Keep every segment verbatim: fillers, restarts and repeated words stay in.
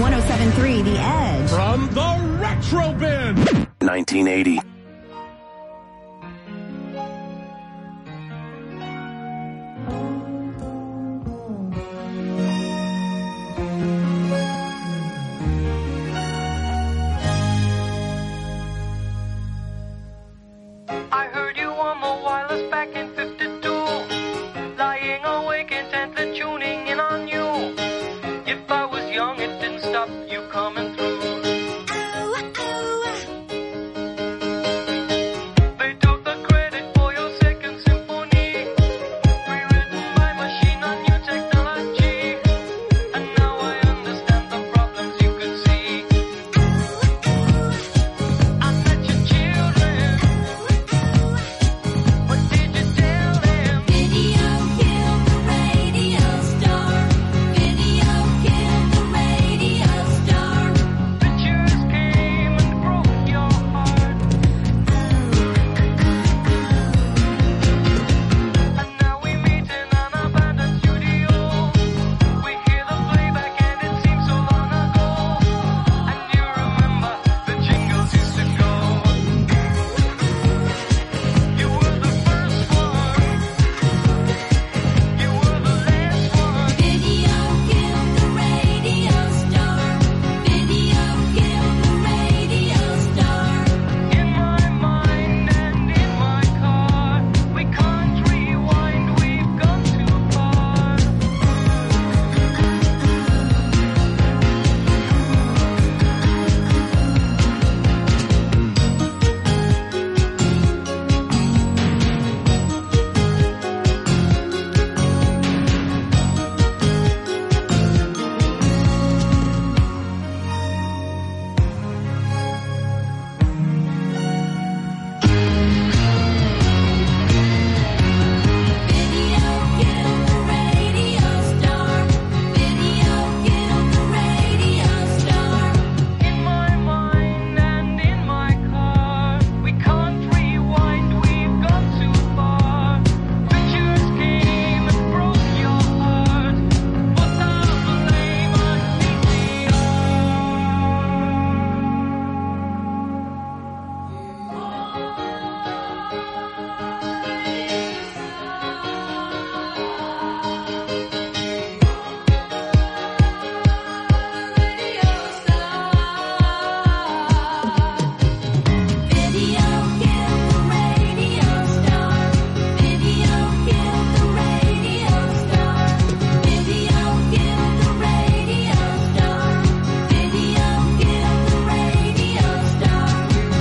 one oh seven point three The Edge. From the Retro Bin. nineteen eighty. I heard you on the wireless back in fifty-two, lying awake intently tuning in on you. If I was young, it didn't stop you coming through. They took the credit for your second symphony, rewritten by machine on new technology, and now I understand the problems you could see. I met your children. What did you tell them? Video killed the radio star. Video killed the radio star. Pictures came and broke your heart. And now we meet in an abandoned studio. We hear the playback and it seems so long ago. And you remember the jingles used to go. You were the first one. You were the last one. Video killed the radio star. Video killed the radio star. In my mind and in my car, we can't rewind, we've gone too far. Video killed the radio star. Video killed the radio star. In my mind and in my car, we can't rewind, we've gone too far. Pictures came and broke your heart, but now blame on D C Video killed the radio star. Video killed the radio star. Video killed the radio star. Video killed the radio star.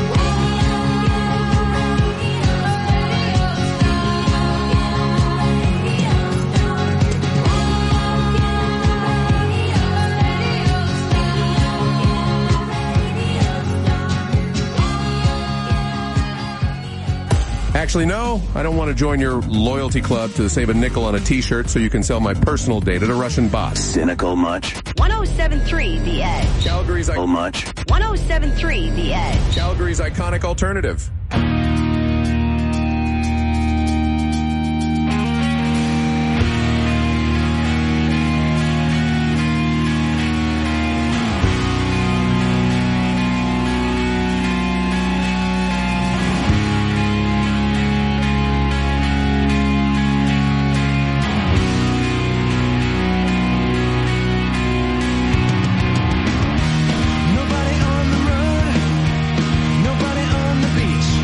Actually, no, I don't want to join your loyalty club to save a nickel on a t-shirt so you can sell my personal data to Russian bots. Cynical much? one oh seven point three The Edge. Calgary's, So I- much? one oh seven point three The Edge. Calgary's iconic alternative. Nobody on the road, nobody on the beach.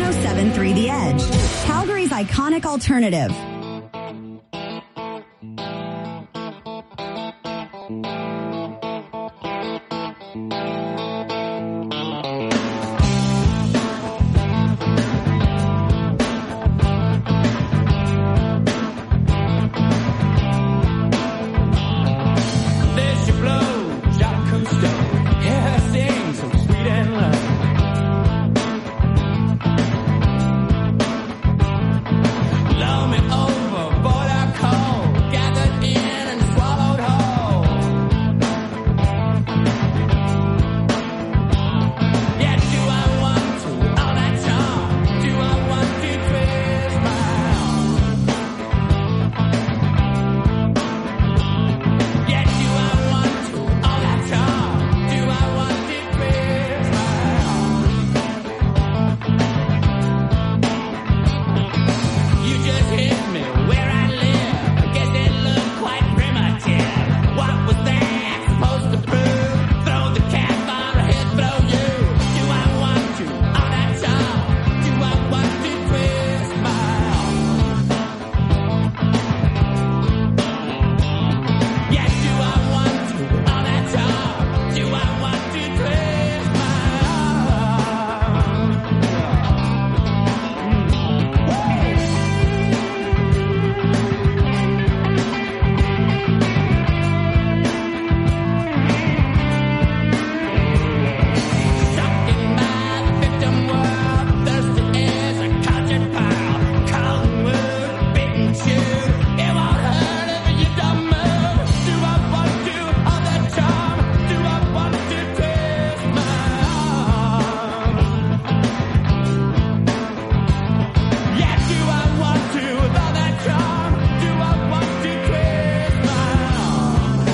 oh seven point three The Edge, Calgary's iconic alternative. There she blows, Jacques Cousteau. Hear her sing so sweet and low. Blow me over, border cold, gathered in and swallowed whole. Yeah, do I want to all that charm? Do I want to twist my arm? Yeah, do I want to all that charm? Do I want to twist my arm? You just hit me where I live. I guess it looked quite primitive. What was that supposed to prove? Throw the cat on her head, throw you. Do I want to all that charm? Do I want to twist my arm? Yeah, do I want to all that charm? Do I want to twist my Shocking by the victim world, thirsty as a cultured pearl. Cold wood, beaten chewed, it won't hurt if you don't move. Do I want to all that charm? Do I want to twist my arm? Yeah, do I want to with all that charm? Do I want to twist my arm?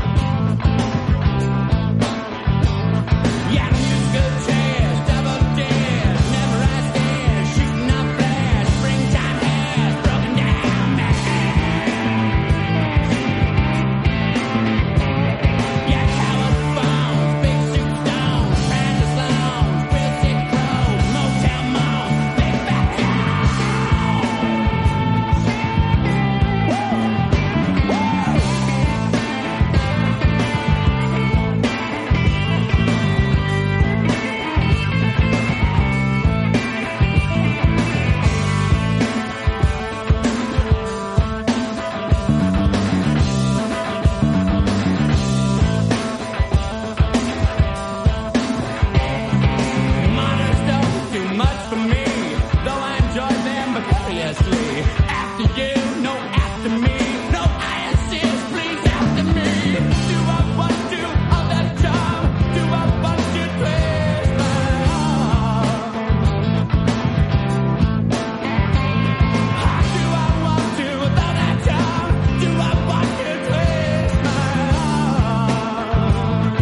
Yeah, musical chairs, double dares, never I stand, shooting up flash, springtime has broken down, man. Yeah, coward phones, big soup stones, practice loans, real sick crows, motel moans, big fat Monitors don't do much for me, though I enjoy them vicariously. After you, no after me, no I insist, please after me. Do I want to all that charm? Do I want to twist my arm? Do I want to with all that charm? Do I want to twist my arm?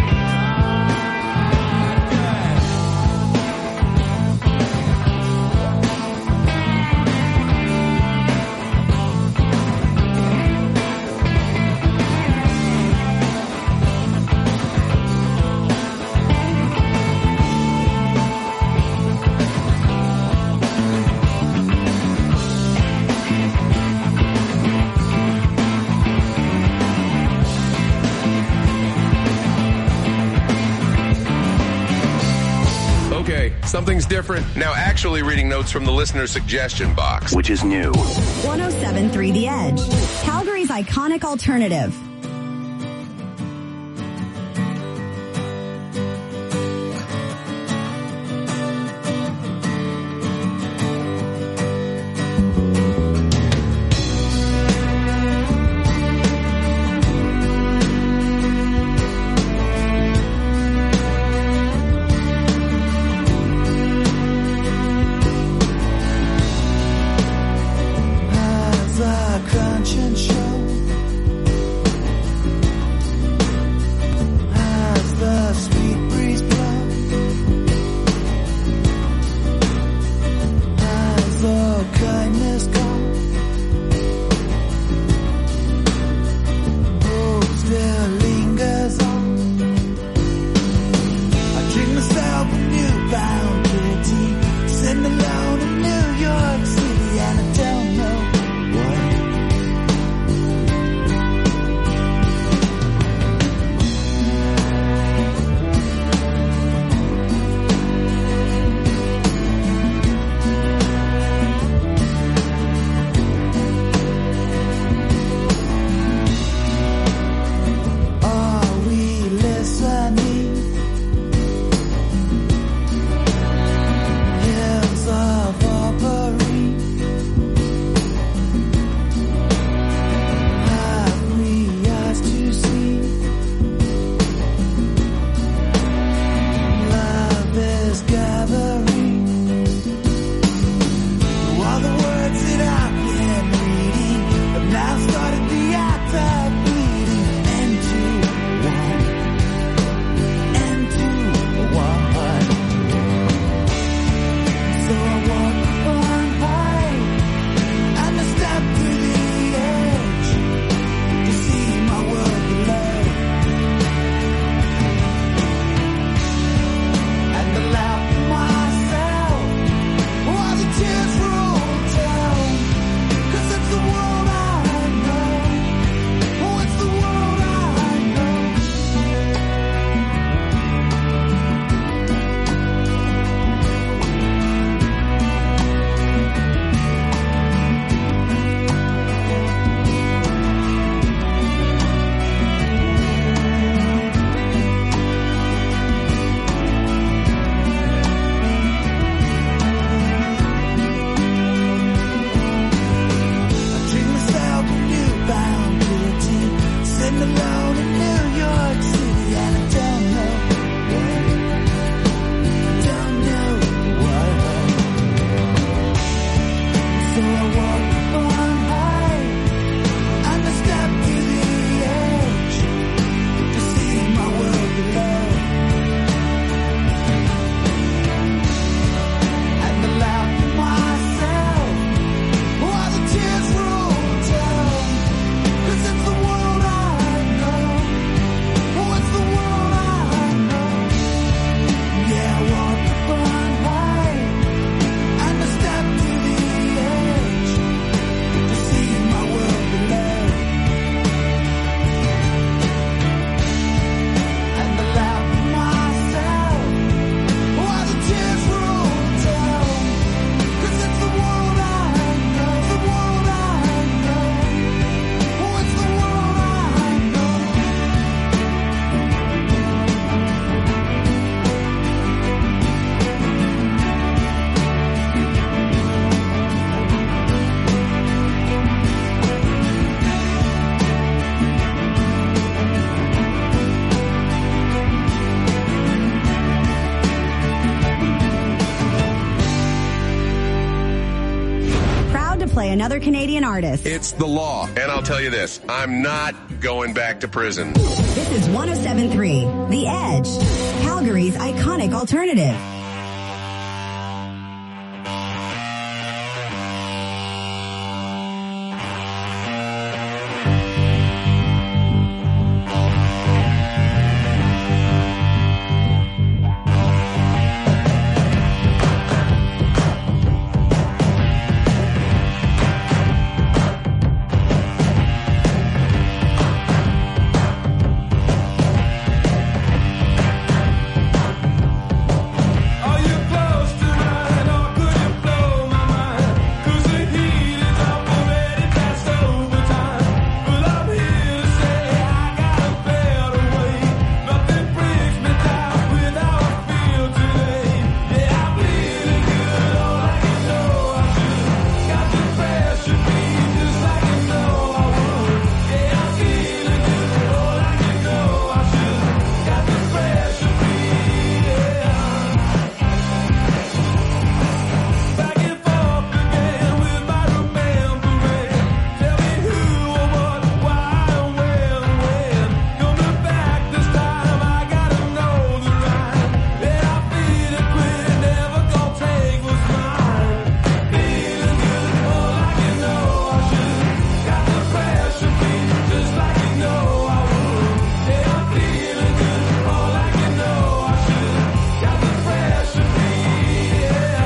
Okay, something's different. Now actually reading notes from the listener suggestion box. Which is new. one oh seven point three The Edge, Calgary's iconic alternative. As a conscience show, play another Canadian artist. It's the law. And I'll tell you this, I'm not going back to prison. This is one oh seven point three The Edge, Calgary's iconic alternative. Are you close tonight, or could you blow my mind? 'Cause the heat is up already past overtime. But I'm here to say I got a better way. Nothing brings me down with how I feel today. Yeah, I'm feeling good, all like you know I should. Got the pressure beat just like you know I would. Yeah, I'm feeling good, all like you know I should. Got the pressure beat, yeah. Back and forth again with my remembering. Tell me who or what, why and where and when. Coming back this time, I gotta know the rhyme. Yeah, I feel it quit, never gonna take what's mine. Feeling good, oh like you know I should. Got the pressure beat, just like you know I would. Yeah, I'm feeling good, oh like you know I should. Got the pressure beat, yeah.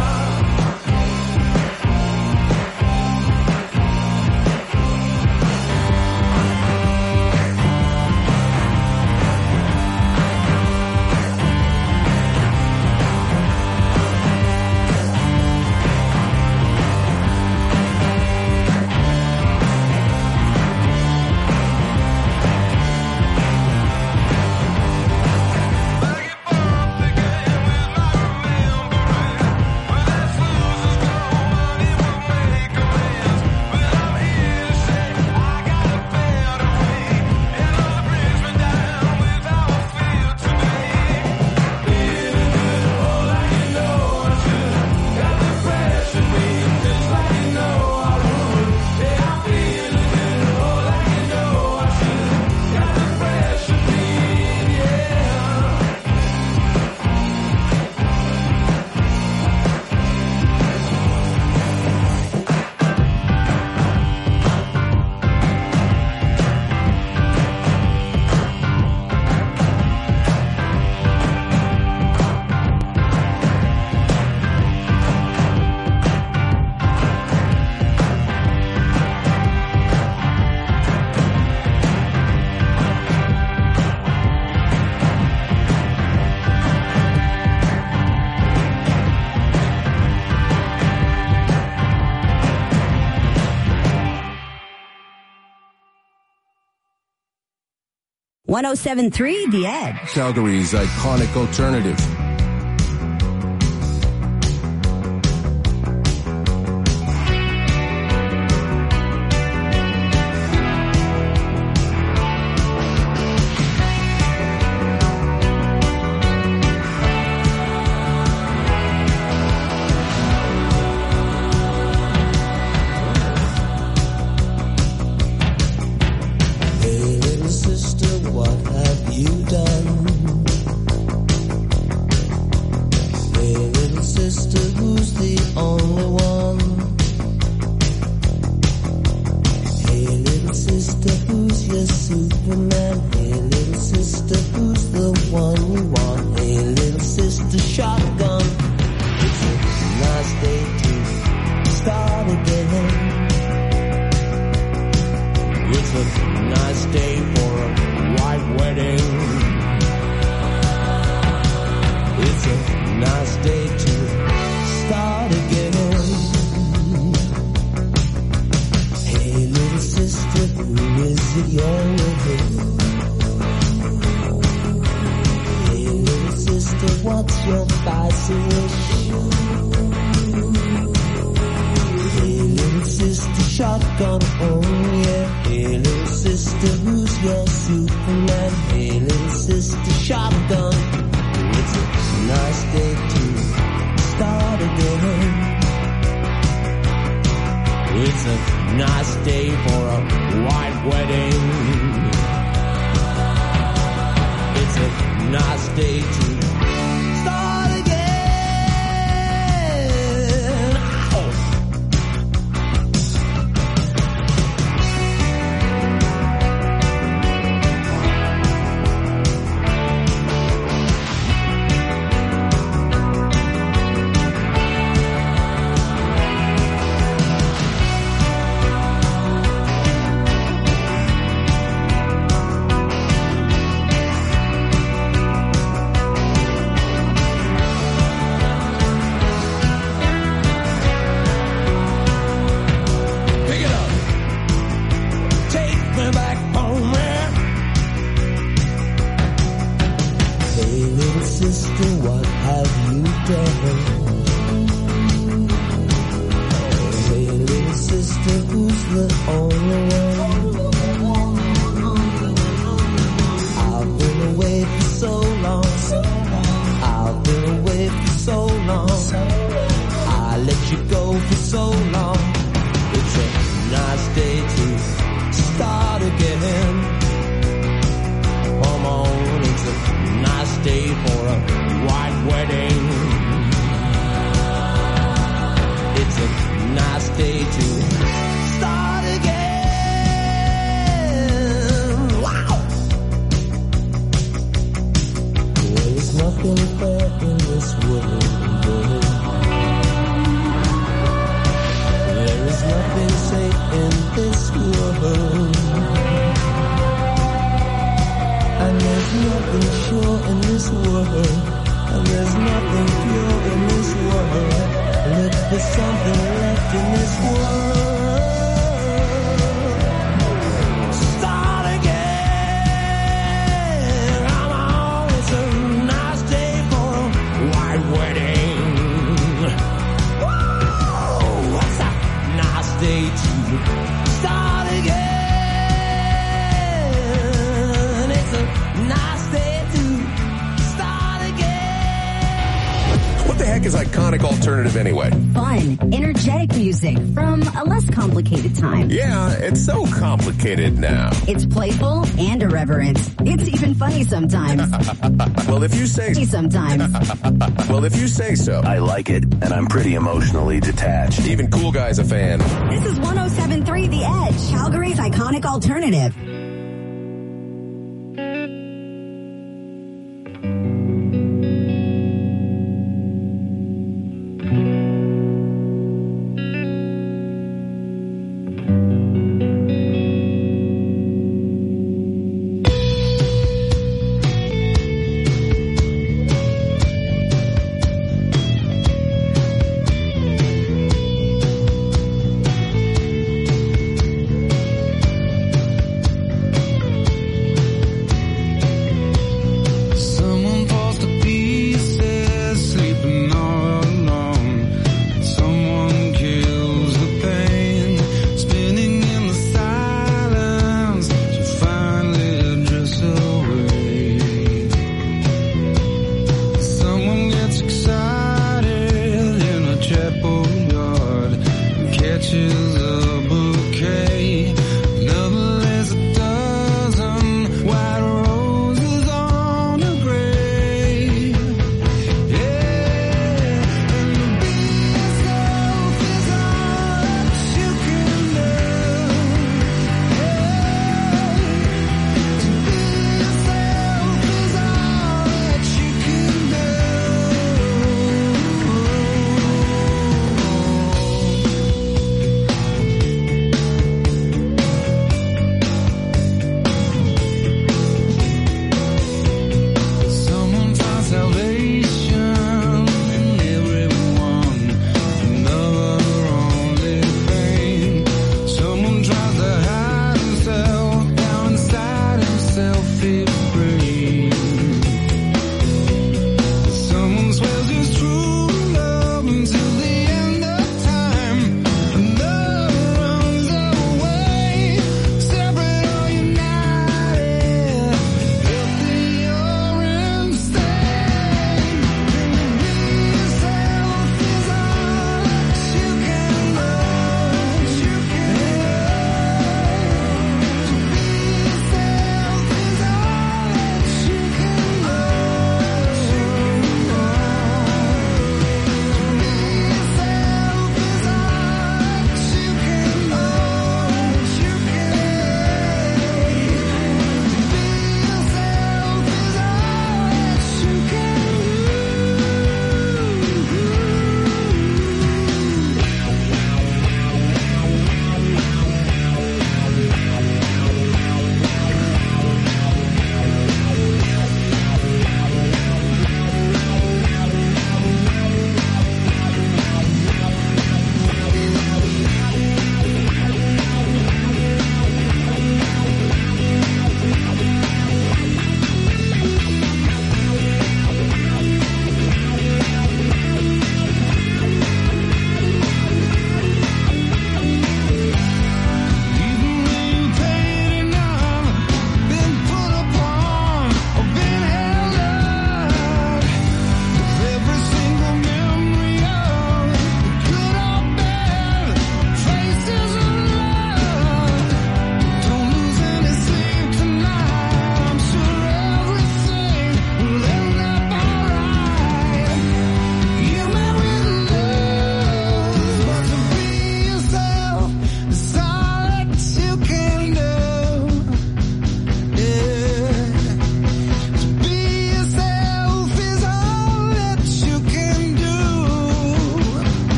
one oh seven point three The Edge. Calgary's iconic alternative. Hey, little sister, what have you done? Hey, little sister, who's the only one? Hey, little sister, who's your Superman? Hey, little sister, who's the one you want? Hey, little sister, shotgun. It's a nice day to start again. It's a nice day for a white wedding. It's a nice day to start again. Hey, little sister, who is it you're with? Hey, little sister, what's your spicy wish? Hey, little sister, shotgun, oh yeah. Hey, little sister, who's your Superman? Hey, little sister, shotgun. It's a nice day to start again. It's It's a nice day for a white wedding. It's a nice day to start again. Anyway. Fun, energetic music from a less complicated time. Yeah, it's so complicated now. It's playful and irreverent. It's even funny sometimes. Well, if you say sometimes. Well, if you say so. I like it, and I'm pretty emotionally detached. Even Cool Guy's a fan. This is one oh seven point three The Edge, Calgary's iconic alternative.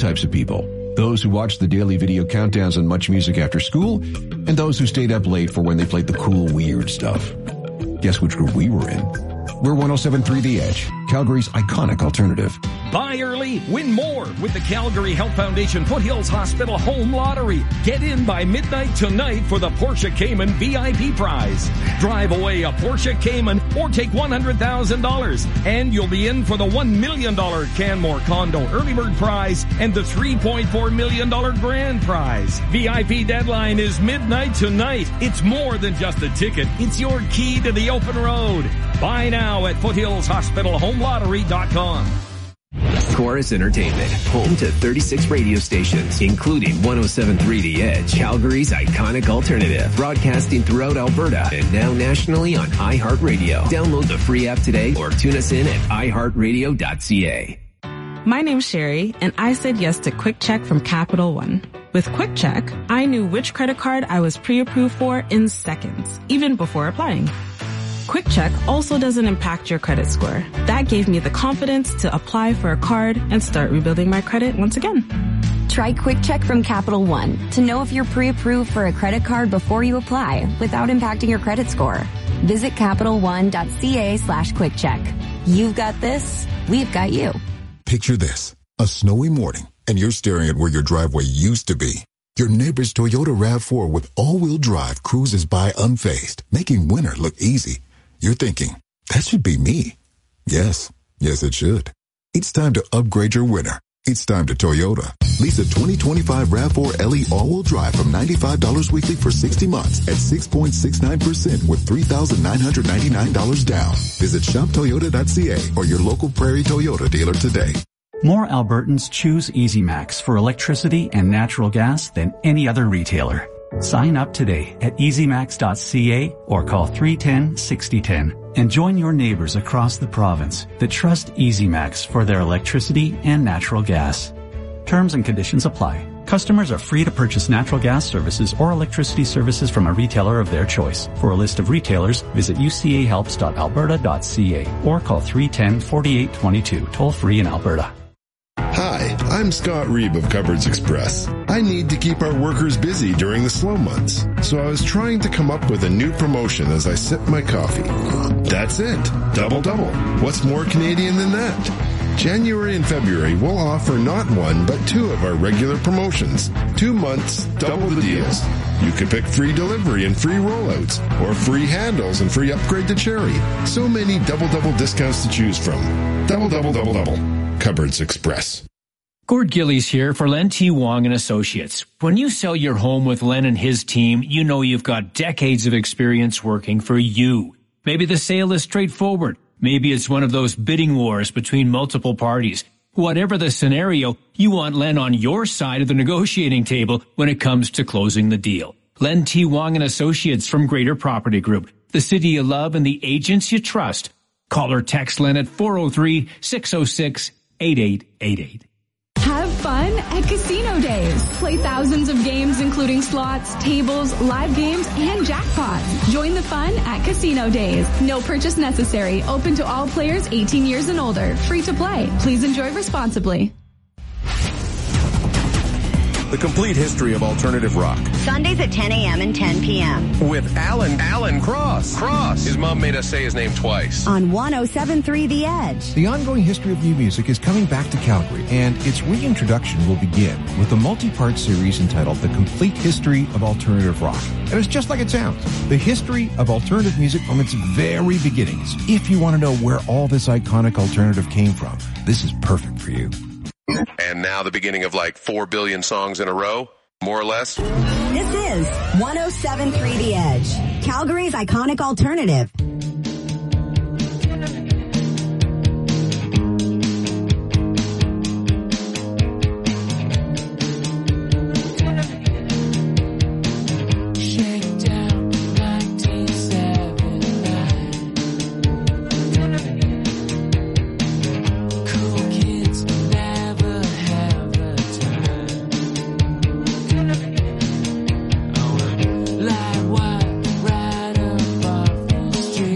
types of people. Those who watched the daily video countdowns on Much Music after school, and those who stayed up late for when they played the cool, weird stuff. Guess which group we were in? We're one oh seven point three The Edge, Calgary's iconic alternative. Buy early, win more with the Calgary Health Foundation Foothills Hospital Home Lottery. Get in by midnight tonight for the Porsche Cayman V I P prize. Drive away a Porsche Cayman or take one hundred thousand dollars. And you'll be in for the one million dollars Canmore Condo Early Bird Prize and the three point four million dollars Grand Prize. V I P deadline is midnight tonight. It's more than just a ticket. It's your key to the open road. Buy now at foothills hospital home lottery dot com. Chorus Entertainment, home to thirty-six radio stations, including one oh seven point three The Edge, Calgary's iconic alternative, broadcasting throughout Alberta and now nationally on iHeartRadio. Download the free app today or tune us in at i heart radio dot c a. My name's Sherry, and I said yes to Quick Check from Capital One. With Quick Check, I knew which credit card I was pre-approved for in seconds, even before applying. Quick Check also doesn't impact your credit score. That gave me the confidence to apply for a card and start rebuilding my credit once again. Try Quick Check from Capital One to know if you're pre-approved for a credit card before you apply without impacting your credit score. Visit capital one dot c a slash quick check. You've got this, we've got you. Picture this, a snowy morning, and you're staring at where your driveway used to be. Your neighbor's Toyota RAV four with all-wheel drive cruises by unfazed, making winter look easy. You're thinking, that should be me. Yes, yes it should. It's time to upgrade your winter. It's time to Toyota. Lease a twenty twenty-five RAV four L E all-wheel drive from ninety-five dollars weekly for sixty months at six point six nine percent with three thousand nine hundred ninety-nine dollars down. Visit shop toyota dot c a or your local Prairie Toyota dealer today. More Albertans choose EasyMax for electricity and natural gas than any other retailer. Sign up today at easy max dot c a or call three one zero, six zero one zero and join your neighbors across the province that trust EasyMax for their electricity and natural gas. Terms and conditions apply. Customers are free to purchase natural gas services or electricity services from a retailer of their choice. For a list of retailers, visit u c a helps dot alberta dot c a or call three one zero, four eight two two, toll free in Alberta. Hi, I'm Scott Reeb of Cupboards Express. I need to keep our workers busy during the slow months, so I was trying to come up with a new promotion as I sip my coffee. That's it. Double double. What's more Canadian than that? January and February will offer not one, but two of our regular promotions. Two months, double the deals. You can pick free delivery and free rollouts, or free handles and free upgrade to Cherry. So many double-double discounts to choose from. Double, double, double, double. Cupboards Express. Gord Gillies here for Len T. Wong and Associates. When you sell your home with Len and his team, you know you've got decades of experience working for you. Maybe the sale is straightforward. Maybe it's one of those bidding wars between multiple parties. Whatever the scenario, you want Len on your side of the negotiating table when it comes to closing the deal. Len T. Wong and Associates from Greater Property Group, the city you love and the agents you trust. Call or text Len at four oh three, six oh six, eight eight eight eight. Have fun at Casino Days. Play thousands of games including slots, tables, live games, and jackpots. Join the fun at Casino Days. No purchase necessary. Open to all players eighteen years and older. Free to play. Please enjoy responsibly. The complete history of alternative rock. Sundays at ten a.m. and ten p.m. With Alan, Alan Cross. Cross. His mom made us say his name twice. On one oh seven point three The Edge. The ongoing history of new music is coming back to Calgary, and its reintroduction will begin with a multi-part series entitled The Complete History of Alternative Rock. And it's just like it sounds. The history of alternative music from its very beginnings. If you want to know where all this iconic alternative came from, this is perfect for you. And now the beginning of like four billion songs in a row, more or less. This is one oh seven point three The Edge, Calgary's iconic alternative. Like what right above the street.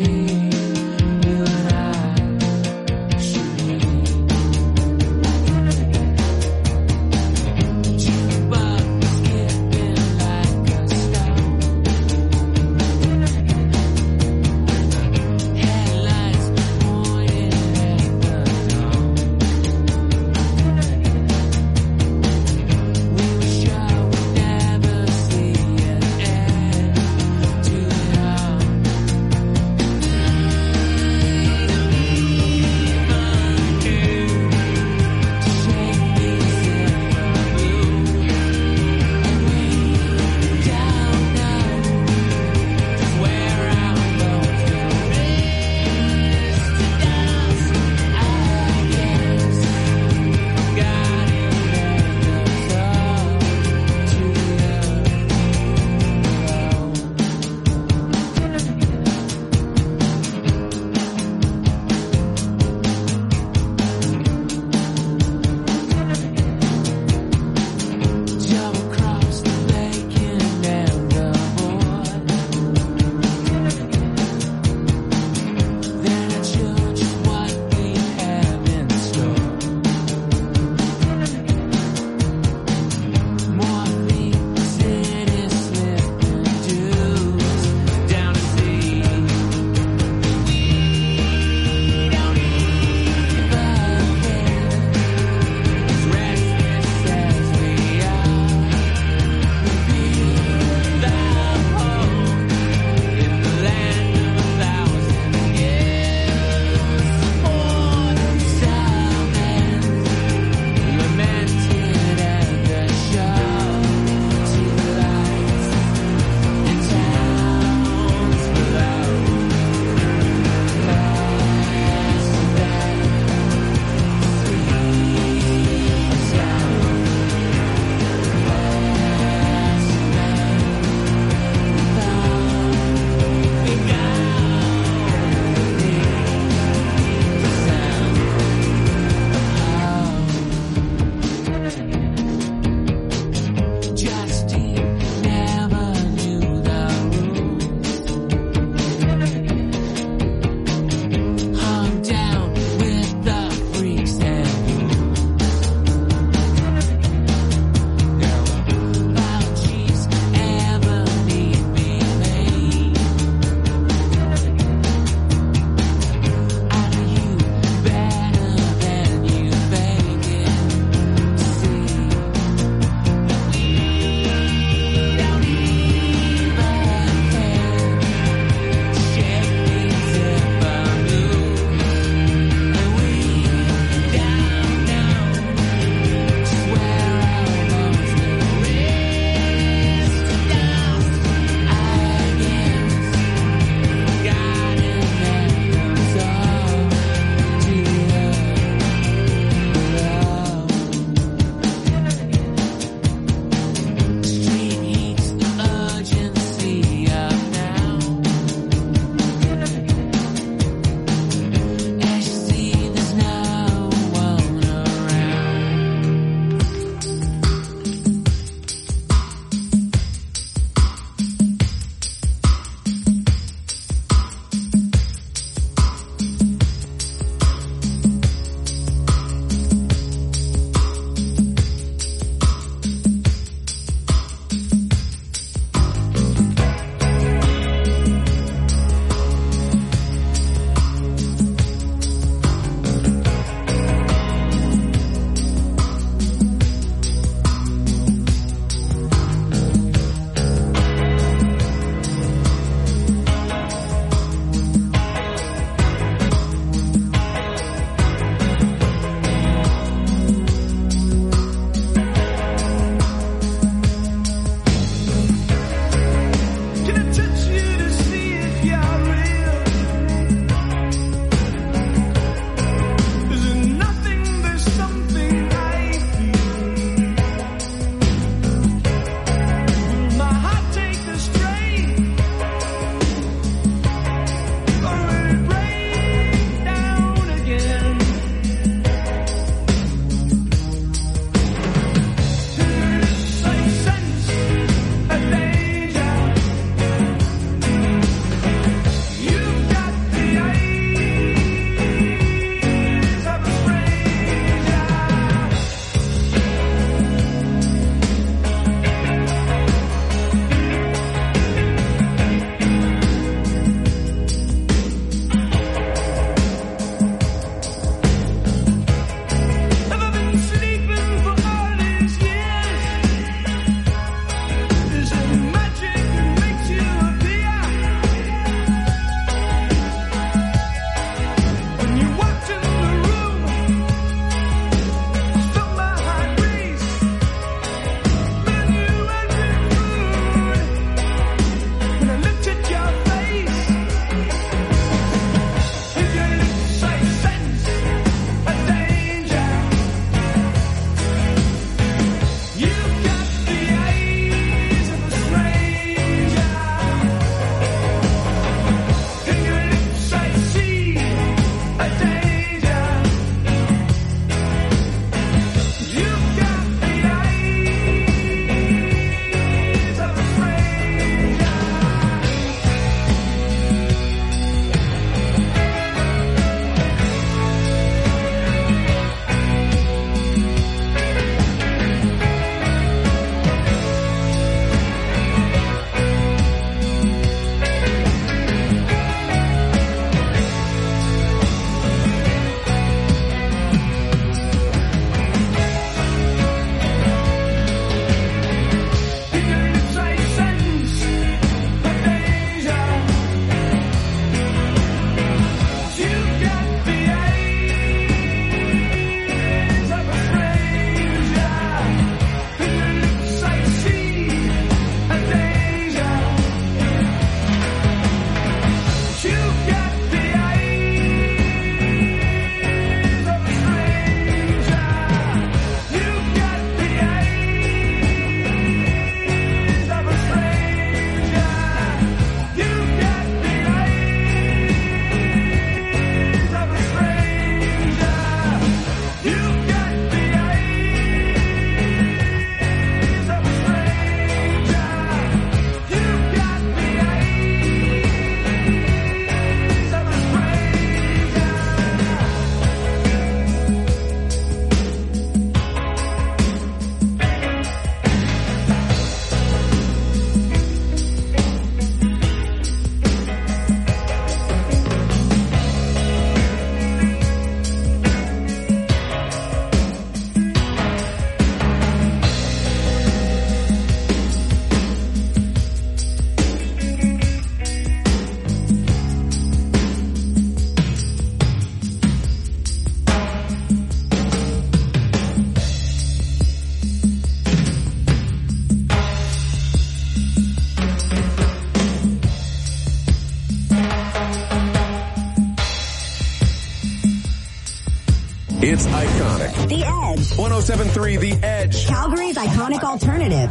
It's iconic. The Edge. one oh seven point three The Edge. Calgary's iconic alternative.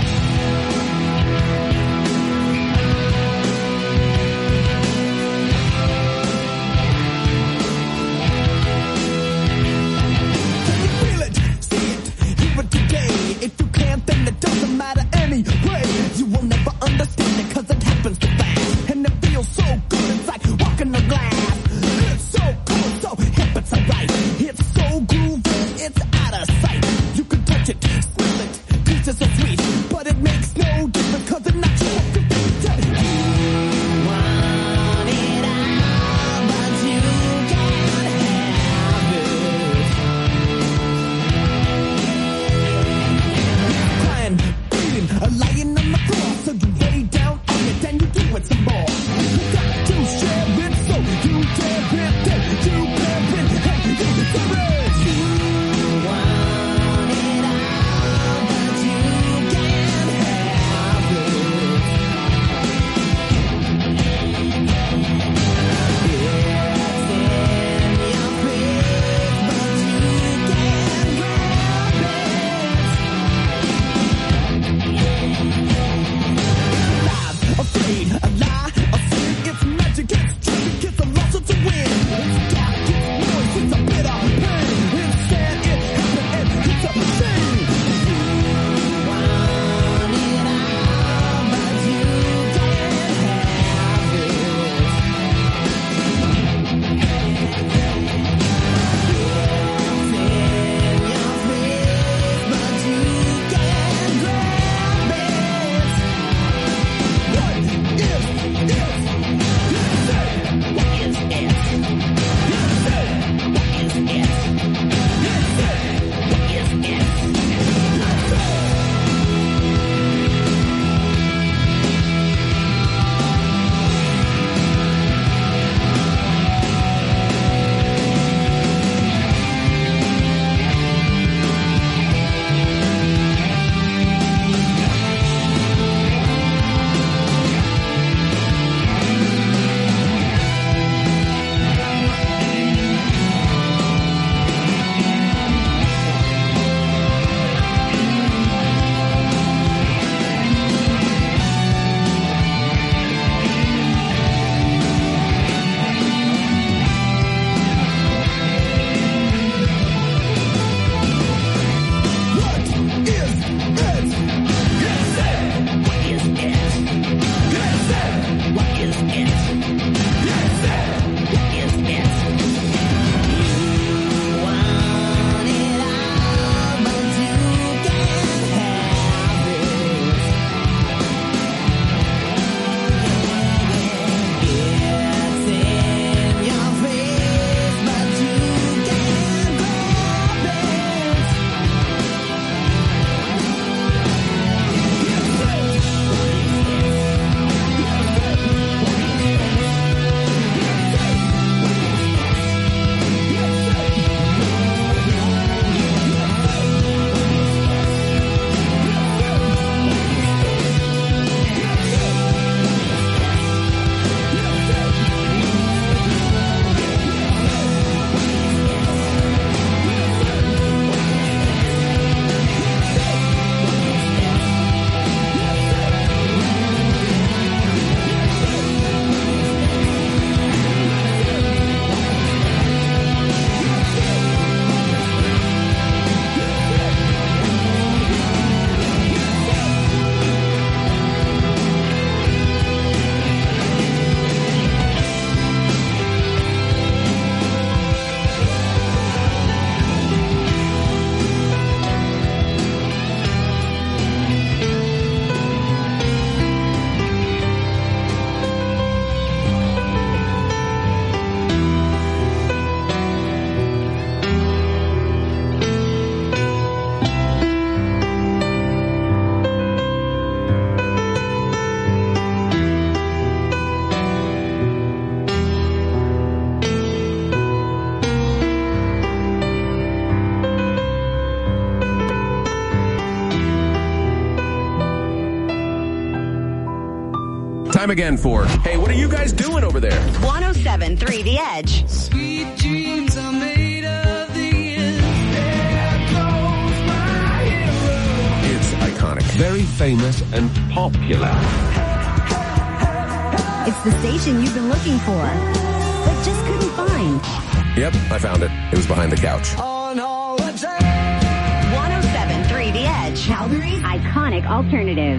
Feel it, see it, hear it today. If you can't, then it doesn't matter anyway. You will never understand it cause it happens so fast. And it feels so good, it's like walking the glass. It's so cool, so hip, it's alright. It's so groovy, it's out of sight. You can touch it, smell it, taste it so sweet. But it makes no difference cause it knocks you off your feet. You want it all, but you can't have it. Crying, bleeding, lying on the floor. So you lay down on it and you do it some more. You got to share it, so you dare it, then you bear it, hey, you deserve it. You want it all, but you can't have it. It's in your face, but you can't grab it. Lies, afraid, a lie, a sin, it's magic, it's trick, it's a loss, it's a win. It's dark, it's noise, it's a bitter pain. It's sad, it happened, and it's a shame. You want it all, but you can't have it. It's in your face, but you can't grab it. What is it? You say, what is it? You say, what is it? You say, what is Time again for, hey, what are you guys doing over there? one oh seven point three The Edge. Sweet dreams are made of the Very famous and popular. It's the station you've been looking for, but just couldn't find. Yep, I found it. It was behind the couch. one oh seven point three The Edge, Calgary's iconic alternative.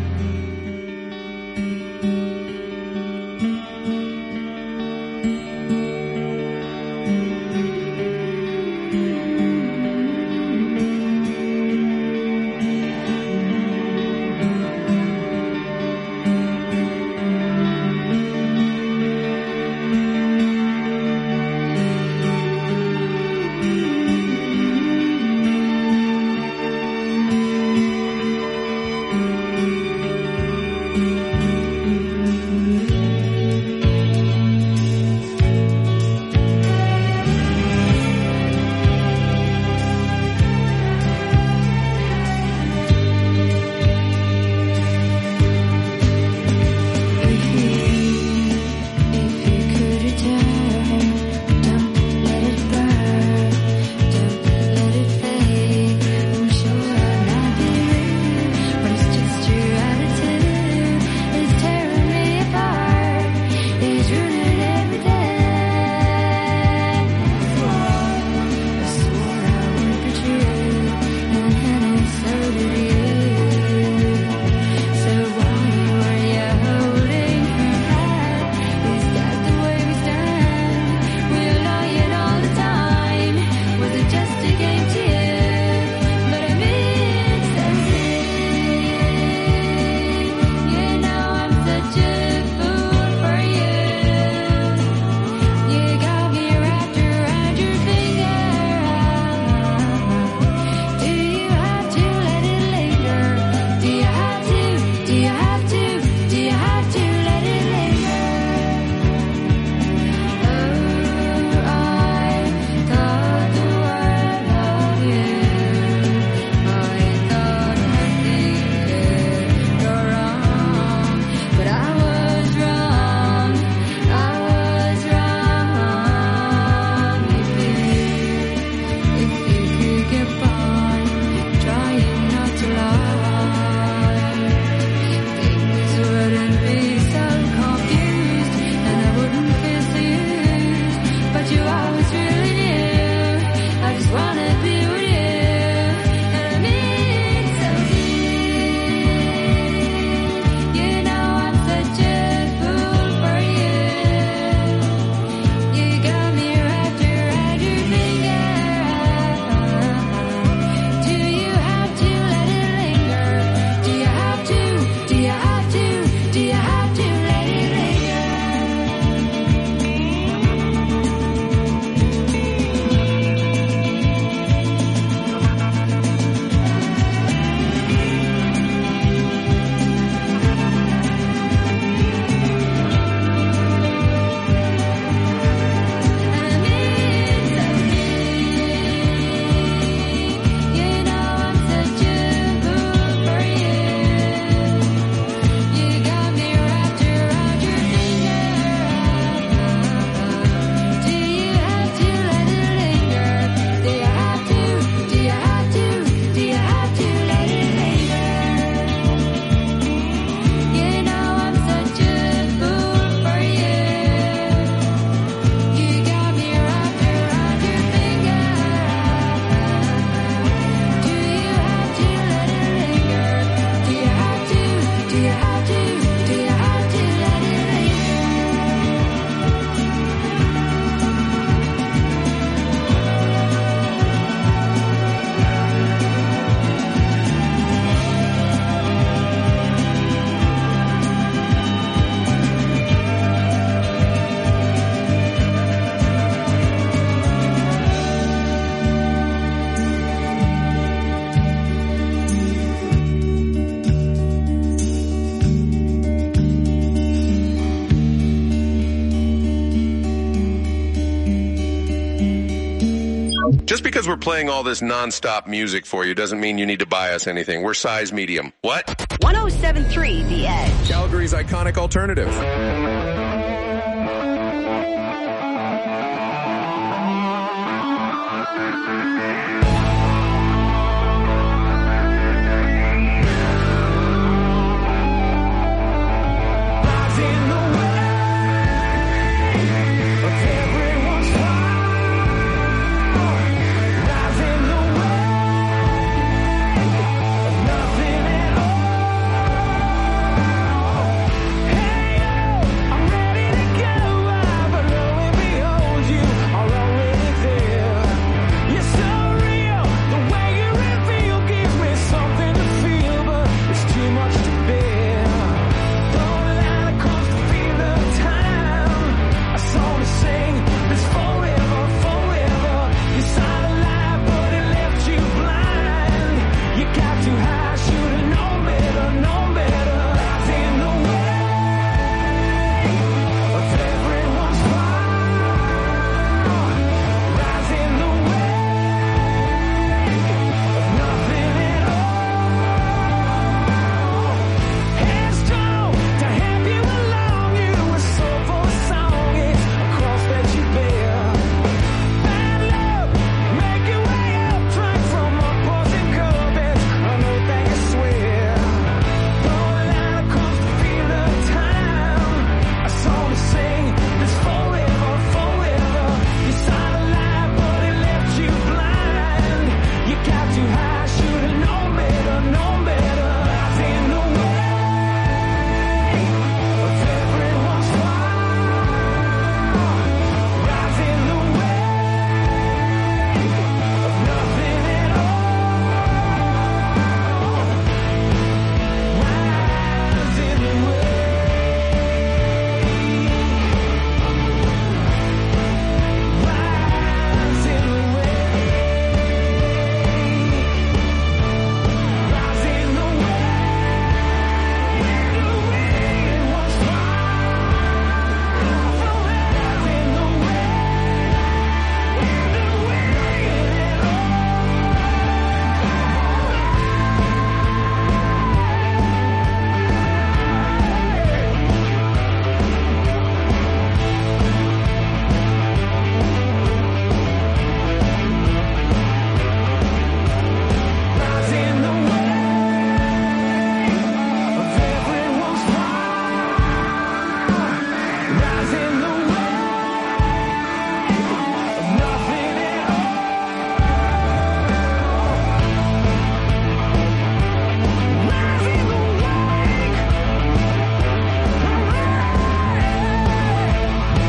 Just because we're playing all this non-stop music for you doesn't mean you need to buy us anything. We're size medium. What? one oh seven point three The Edge. Calgary's iconic alternative.